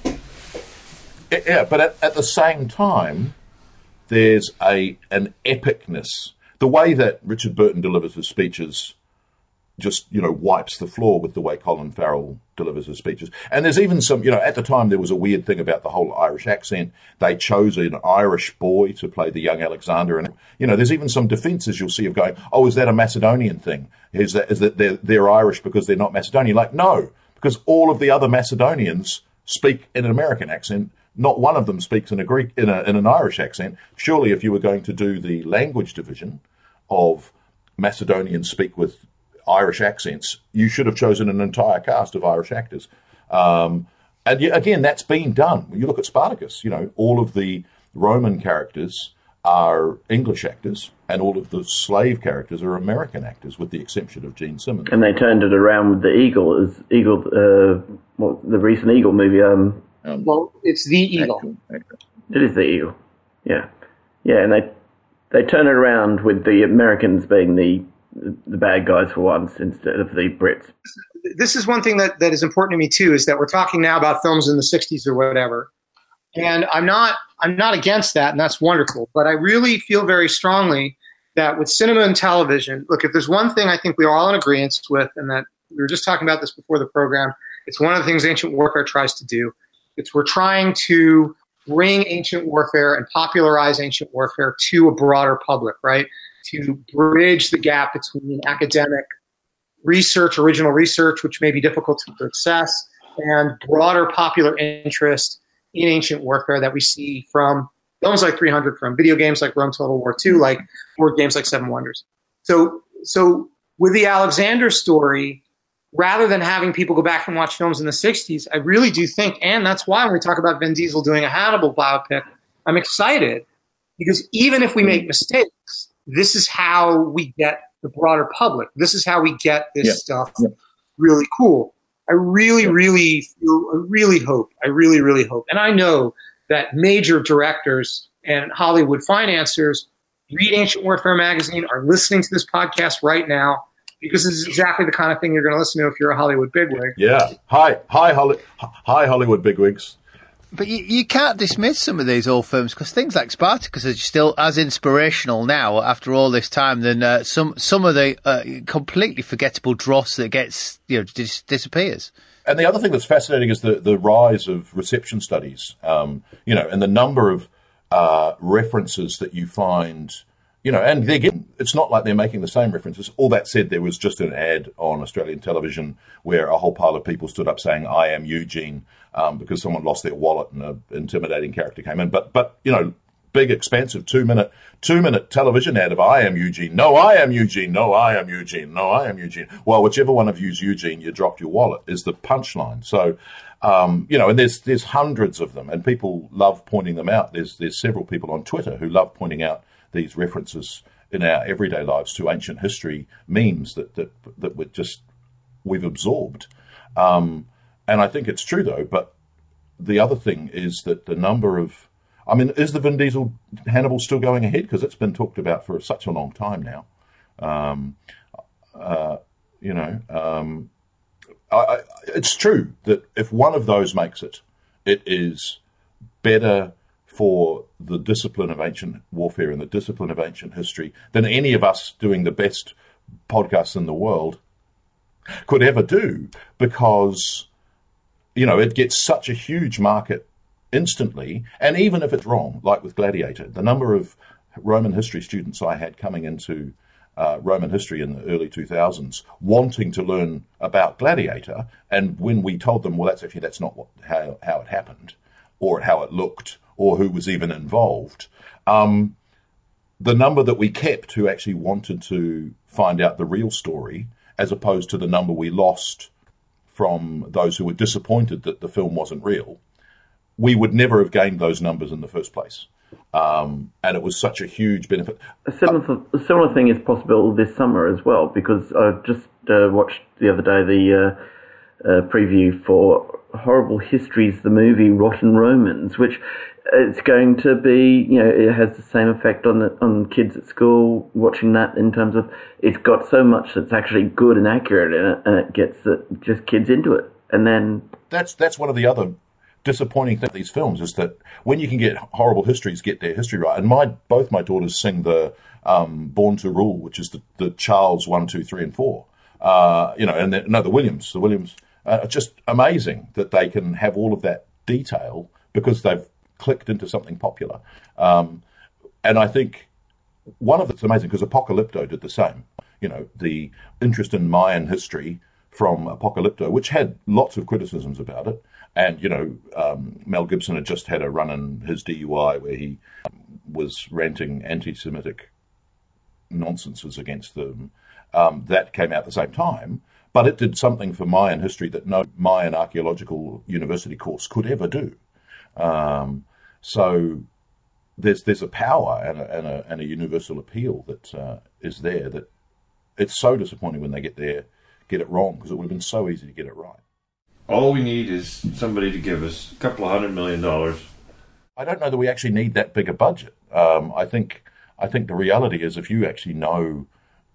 Yeah, but at, at the same time, there's a an epicness. The way that Richard Burton delivers his speeches just, you know, wipes the floor with the way Colin Farrell delivers his speeches. And there's even some, you know, at the time there was a weird thing about the whole Irish accent. They chose an Irish boy to play the young Alexander. And, you know, there's even some defences you'll see of going, oh, is that a Macedonian thing? Is that, is that they're, they're Irish because they're not Macedonian? Like, no, because all of the other Macedonians speak in an American accent. Not one of them speaks in a Greek, in, a, in an Irish accent. Surely if you were going to do the language division of Macedonians speak with Irish accents, you should have chosen an entire cast of Irish actors. Um, and yet, again, that's been done. When you look at Spartacus, you know, all of the Roman characters are English actors, and all of the slave characters are American actors, with the exception of Gene Simmons. And they turned it around with the Eagle, as Eagle, uh, what, the recent Eagle movie. Um, um, well, it's the Eagle. Actor, actor. It is the Eagle. Yeah, yeah, and they they turn it around with the Americans being the the bad guys for once instead of the Brits. This is one thing that, that is important to me too, is that we're talking now about films in the sixties or whatever. And I'm not, I'm not against that, and that's wonderful. But I really feel very strongly that with cinema and television, look, if there's one thing I think we are all in agreement with, and that we were just talking about this before the program, it's one of the things Ancient Warfare tries to do. It's we're trying to bring Ancient Warfare and popularize Ancient Warfare to a broader public, right? To bridge the gap between academic research, original research, which may be difficult to access, and broader popular interest in Ancient Warfare that we see from films like three hundred, from video games like Rome Total War two, like board games like Seven Wonders. So, so with the Alexander story, rather than having people go back and watch films in the sixties, I really do think, and that's why when we talk about Vin Diesel doing a Hannibal biopic, I'm excited, because even if we make mistakes, this is how we get the broader public. This is how we get this yeah. stuff yeah. really cool. I really, yeah. really feel, I really hope, I really, really hope. And I know that major directors and Hollywood financiers read Ancient Warfare magazine, are listening to this podcast right now, because this is exactly the kind of thing you're going to listen to if you're a Hollywood bigwig. Yeah. Hi, hi, Holly, hi, Hollywood bigwigs. But you, you can't dismiss some of these old films, because things like Spartacus are still as inspirational now after all this time than uh, some some of the uh, completely forgettable dross that gets, you know, dis- disappears. And the other thing that's fascinating is the, the rise of reception studies, um, you know, and the number of uh, references that you find, you know, and again, it's not like they're making the same references. All that said, there was just an ad on Australian television where a whole pile of people stood up saying, "I am Eugene," um, because someone lost their wallet and an intimidating character came in. But, but you know, big, expensive two-minute two-minute television ad of "I am Eugene, no, I am Eugene, no, I am Eugene, no, I am Eugene." Well, whichever one of you's Eugene, you dropped your wallet is the punchline. So, um, you know, and there's there's hundreds of them, and people love pointing them out. There's there's several people on Twitter who love pointing out these references in our everyday lives to ancient history memes that that that we're just we've absorbed. Um, and I think it's true though. But the other thing is that the number of I mean, is the Vin Diesel Hannibal still going ahead? Because it's been talked about for such a long time now. Um, uh, you know, um, I, I, it's true that if one of those makes it, it is better for the discipline of ancient warfare and the discipline of ancient history than any of us doing the best podcasts in the world could ever do, because, you know, it gets such a huge market instantly. And even if it's wrong, like with Gladiator, the number of Roman history students I had coming into uh, Roman history in the early two thousands wanting to learn about Gladiator, and when we told them, well, that's actually that's not what, how, how it happened, or how it looked, or who was even involved, um, the number that we kept who actually wanted to find out the real story, as opposed to the number we lost from those who were disappointed that the film wasn't real, we would never have gained those numbers in the first place. Um, and it was such a huge benefit. A similar, a similar thing is possible this summer as well, because I just uh, watched the other day the uh, uh, preview for Horrible Histories, the movie Rotten Romans, which it's going to be, you know, it has the same effect on the, on kids at school watching that, in terms of it's got so much that's actually good and accurate in it, and it gets uh, just kids into it. And then that's that's one of the other disappointing things with these films, is that when you can get Horrible Histories get their history right, and my both my daughters sing the um, Born to Rule, which is the, the Charles one, two, three, and four, uh, you know, and the, no, the Williams, the Williams, uh, it's just amazing that they can have all of that detail because they've clicked into something popular. Um, and I think one of it's amazing because Apocalypto did the same. You know, the interest in Mayan history from Apocalypto, which had lots of criticisms about it. And, you know, um, Mel Gibson had just had a run in his D U I where he was ranting anti-Semitic nonsenses against them. Um, that came out at the same time. But it did something for Mayan history that no Mayan archaeological university course could ever do. Um, so there's there's a power and a, and a, and a universal appeal that uh, is there, that it's so disappointing when they get there, get it wrong, because it would have been so easy to get it right. All we need is somebody to give us a couple of hundred million dollars. I don't know that we actually need that big a budget. Um, I think I think the reality is, if you actually know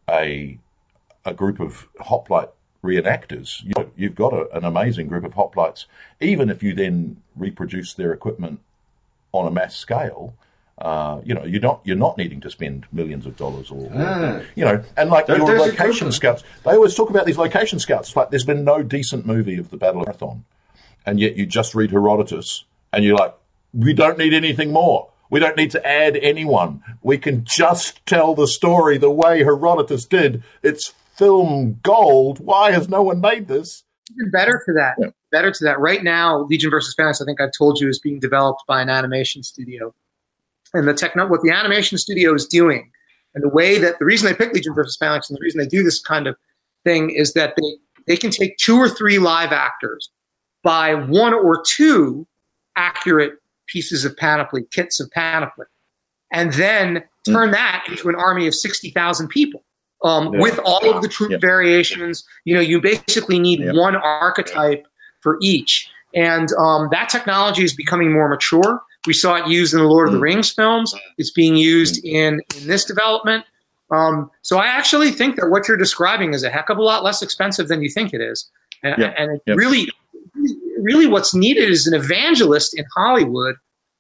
a a group of hoplite reenactors, you know, you've got a, an amazing group of hoplites. Even if you then reproduce their equipment on a mass scale, uh, you know, you're not you're not needing to spend millions of dollars, or, ah. or you know, and like there, your there's location scouts, they always talk about these location scouts. It's like there's been no decent movie of the Battle of Marathon, and yet you just read Herodotus, and you're like, we don't need anything more. We don't need to add anyone. We can just tell the story the way Herodotus did. It's film gold. Why has no one made this? Even better to that. Yeah. Better to that. Right now, Legion versus Phalanx, I think I've told you, is being developed by an animation studio. And the techno- what the animation studio is doing, and the way that the reason they pick Legion versus Phalanx and the reason they do this kind of thing is that they, they can take two or three live actors, buy one or two accurate pieces of panoply, kits of panoply, and then turn that into an army of sixty thousand people. Um, yeah. With all of the troop yeah. variations, you know, you basically need yeah. one archetype for each. And um, that technology is becoming more mature. We saw it used in the Lord of the Rings films. It's being used in, in this development. Um, so I actually think that what you're describing is a heck of a lot less expensive than you think it is. And, yeah. and it yeah. really, really what's needed is an evangelist in Hollywood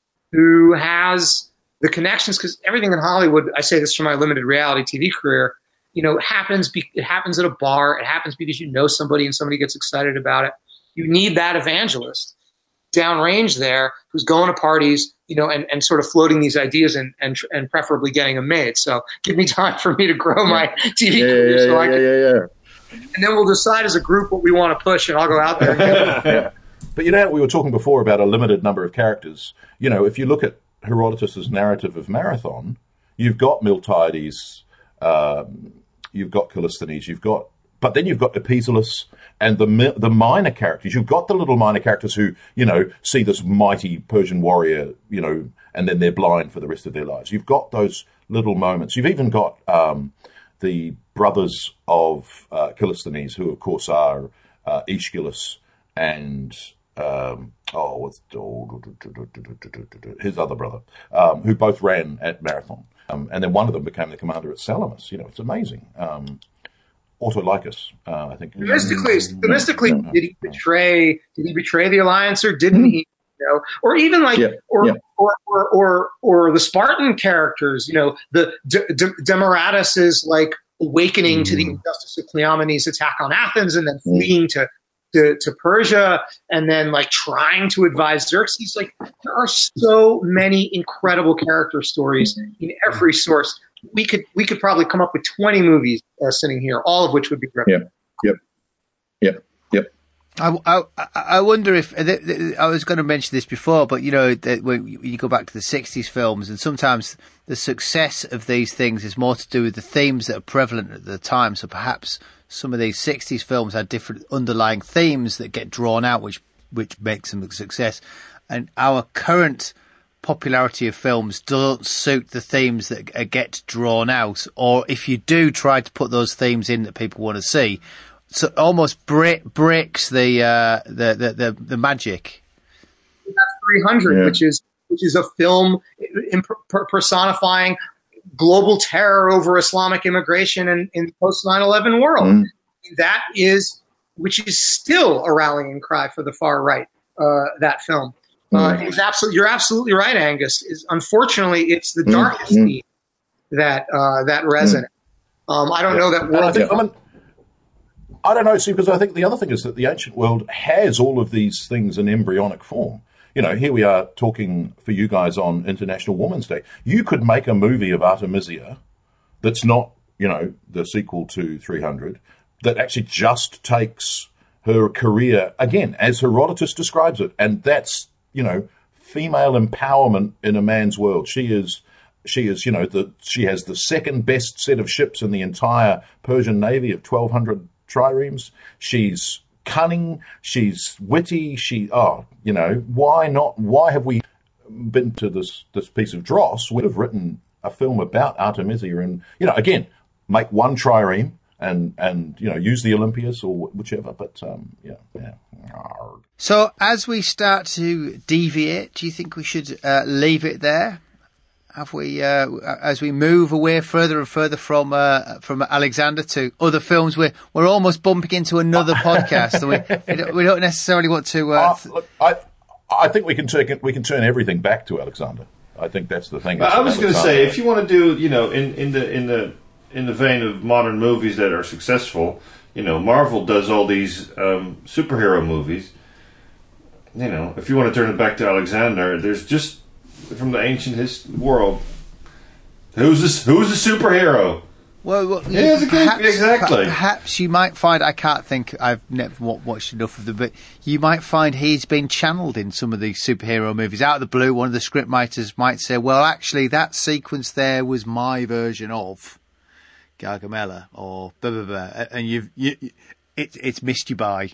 who has the connections, because everything in Hollywood, I say this from my limited reality T V career, you know, happens. Be, it happens at a bar. It happens because you know somebody and somebody gets excited about it. You need that evangelist downrange there who's going to parties, you know, and, and sort of floating these ideas and, and and preferably getting them made. So give me time for me to grow my T V yeah, career. Yeah, so yeah, I can, yeah, yeah, yeah. And then we'll decide as a group what we want to push, and I'll go out there and get it. Yeah. But you know, we were talking before about a limited number of characters. You know, if you look at Herodotus's narrative of Marathon, you've got Miltiades, um, you've got Callisthenes, you've got, but then you've got Epizelus and the the minor characters. You've got the little minor characters who, you know, see this mighty Persian warrior, you know, and then they're blind for the rest of their lives. You've got those little moments. You've even got um, the brothers of uh, Callisthenes, who of course are uh, Aeschylus and um, oh, what's oh, his other brother, um, who both ran at Marathon, um, and then one of them became the commander at Salamis. You know, it's amazing. Um, Autolycus, uh, I think. Themistocles, Themistocles, did he betray? Did he betray the alliance, or didn't he? You know, or even like, yeah, or, yeah. Or, or or or the Spartan characters. You know, the De- De- Demaratus is like awakening mm. to the injustice of Cleomenes' attack on Athens, and then fleeing to, to to Persia, and then like trying to advise Xerxes. Like, there are so many incredible character stories in every source. We could we could probably come up with twenty movies uh, sitting here, all of which would be great. Yep, yep, yep, yep. I, I, I wonder if I was going to mention this before, but you know, that when you go back to the sixties films, and sometimes the success of these things is more to do with the themes that are prevalent at the time. So perhaps some of these sixties films had different underlying themes that get drawn out, which which makes them a success. And our current popularity of films don't suit the themes that get drawn out, or if you do try to put those themes in that people want to see, so it almost break, breaks the, uh, the, the the the magic. That's three hundred, yeah. which is which is a film personifying global terror over Islamic immigration in, in the post nine eleven world. Mm. That is, which is still a rallying cry for the far right. Uh, that film. Uh, is absolutely, you're absolutely right, Angus. Is unfortunately, it's the darkest mm-hmm. theme that uh, that resonates. Mm. Um, I don't yeah. know that. I, think, I, mean, I don't know, see, because I think the other thing is that the ancient world has all of these things in embryonic form. You know, here we are talking for you guys on International Women's Day. You could make a movie of Artemisia that's not, you know, the sequel to three hundred, that actually just takes her career again as Herodotus describes it, and that's, you know, female empowerment in a man's world. She is, she is, you know, the she has the second best set of ships in the entire Persian navy of twelve hundred triremes. She's cunning. She's witty. She, oh, you know, why not? Why have we been to this this piece of dross? We'd have written a film about Artemisia, and, you know, again, make one trireme and and you know, use the Olympias or whichever. But um, yeah, yeah. So as we start to deviate, do you think we should uh, leave it there? Have we, uh, as we move away further and further from uh, from Alexander to other films, we're we're almost bumping into another podcast. we we don't, we don't necessarily want to. Uh, uh, look, I I think we can turn we can turn everything back to Alexander. I think that's the thing. I was going to say, if you want to do, you know, in, in the in the in the vein of modern movies that are successful, you know, Marvel does all these um, superhero movies. You know, if you want to turn it back to Alexander, there's just from the ancient his world. Who's this? Who's the superhero? Well, well yeah, perhaps, exactly. Perhaps you might find, I can't think, I've never watched enough of them, but you might find he's been channeled in some of these superhero movies. Out of the blue, one of the scriptwriters might say, "Well, actually, that sequence there was my version of Gargamella," or blah blah blah, and you've you, it, it's missed you by.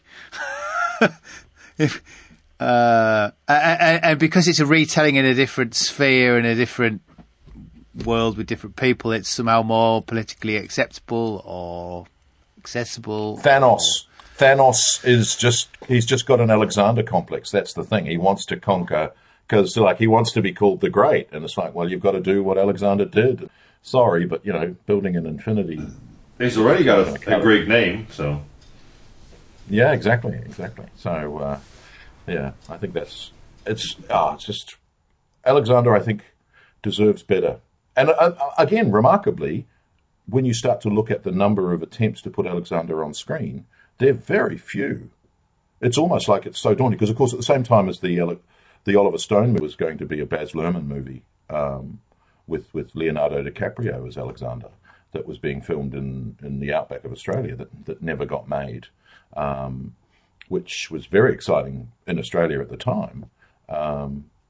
if. Uh, and, and because it's a retelling in a different sphere, in a different world with different people, it's somehow more politically acceptable or accessible. Thanos. Or... Thanos is just, he's just got an Alexander complex. That's the thing. He wants to conquer because, like, he wants to be called the Great. And it's like, well, you've got to do what Alexander did. Sorry, but, you know, building an infinity. He's already got a, a Greek name, so. Yeah, exactly. Exactly. So, uh, yeah, I think that's, it's, ah, it's just, Alexander, I think, deserves better. And uh, again, remarkably, when you start to look at the number of attempts to put Alexander on screen, they're very few. It's almost like it's so daunting, because, of course, at the same time as the the Oliver Stone movie was going to be a Baz Luhrmann movie um, with, with Leonardo DiCaprio as Alexander that was being filmed in, in the outback of Australia that, that never got made. Um which was very exciting in Australia at the time. Um,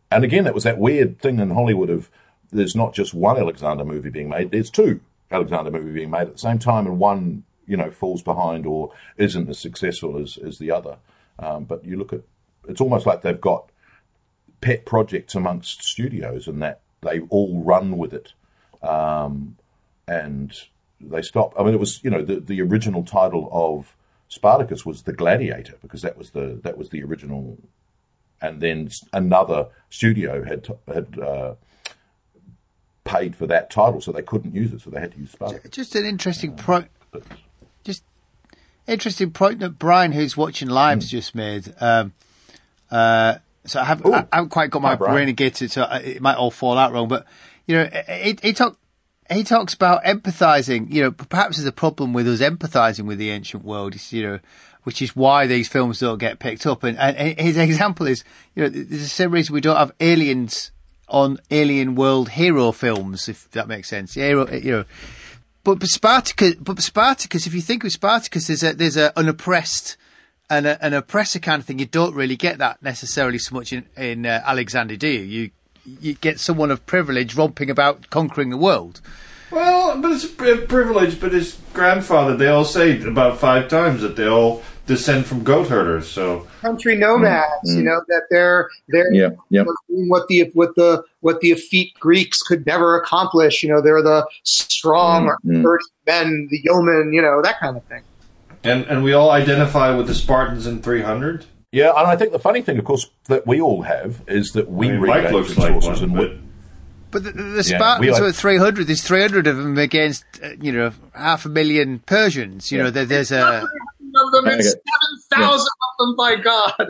and again, that was that weird thing in Hollywood of there's not just one Alexander movie being made, there's two Alexander movies being made at the same time, and one, you know, falls behind or isn't as successful as, as the other. Um, but you look at, it's almost like they've got pet projects amongst studios and that they all run with it. Um, and they stop. I mean, it was, you know, the, the original title of Spartacus was The Gladiator, because that was the, that was the original. And then another studio had, had, uh, paid for that title, so they couldn't use it, so they had to use Spartacus. Just an interesting point. Just interesting point that Brian, who's watching live's mm. just made. Um, uh, so I haven't, I haven't quite got my Hi, brain against so it might all fall out wrong. But you know, he, he talk he talks about empathizing. You know, perhaps there's a problem with us empathizing with the ancient world. You know, which is why these films don't get picked up. And, and his example is, you know, there's the same reason we don't have aliens on alien world hero films, if that makes sense. Hero, you know, but, but Spartacus, but Spartacus, if you think of Spartacus, there's a, there's a, an oppressed and a, an oppressor kind of thing. You don't really get that necessarily so much in, in uh, Alexander, do you? You, you get someone of privilege romping about conquering the world. Well, but it's a privilege, but his grandfather, they all say about five times that they all descend from goat herders, so country nomads, mm-hmm. you know, that they're they're yeah, yeah. doing what the what the what the effete Greeks could never accomplish. You know, they're the strong, mm-hmm. sturdy men, the yeomen, you know, that kind of thing. And and we all identify with the Spartans in three hundred. Yeah, and I think the funny thing, of course, that we all have is that we I mean, read Mike looks like sources one, and but. But the, the Spartans yeah, are at three hundred. There's three hundred of them against, uh, you know, half a million Persians. You yeah. know, there, there's a... of them and seven thousand yeah. of them, by God.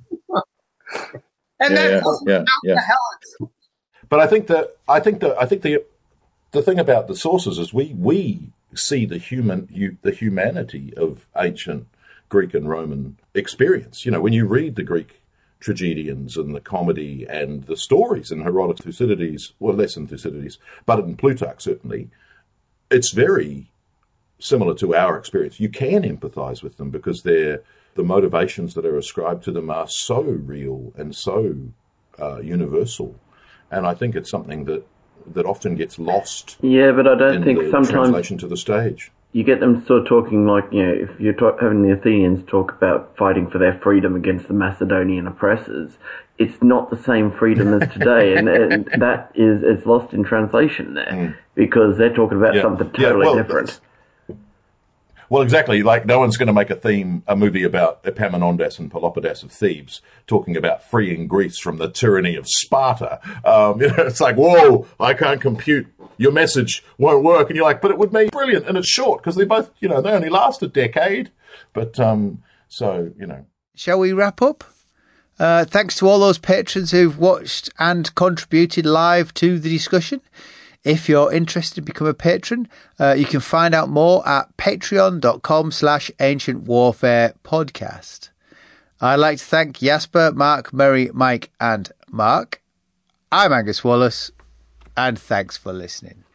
and yeah, then yeah, yeah, yeah. Hellas. But I think that I think that I think the the thing about the sources is we we see the human you, the humanity of ancient Greek and Roman experience. You know, when you read the Greek tragedians and the comedy and the stories in Herodotus, Thucydides, well, less in Thucydides, but in Plutarch certainly, it's very similar to our experience. You can empathize with them because they're, the motivations that are ascribed to them are so real and so uh, universal. And I think it's something that, that often gets lost. Yeah, but I don't in think the sometimes translation to the stage. You get them sort of talking like, you know, if you're talk, having the Athenians talk about fighting for their freedom against the Macedonian oppressors, it's not the same freedom as today, and, and that is it's lost in translation there mm. because they're talking about yeah. something totally yeah, well, different. Well, exactly. Like, no one's going to make a theme, a movie about Epaminondas and Pelopidas of Thebes, talking about freeing Greece from the tyranny of Sparta. Um, you know, it's like, whoa, I can't compute. Your message won't work. And you're like, but it would be brilliant. And it's short because they both, you know, they only last a decade. But, um, so, you know. Shall we wrap up? Uh, thanks to all those patrons who've watched and contributed live to the discussion. If you're interested to become a patron, uh, you can find out more at patreon.com slash ancient warfare podcast. I'd like to thank Jasper, Mark, Murray, Mike and Mark. I'm Angus Wallace, and thanks for listening.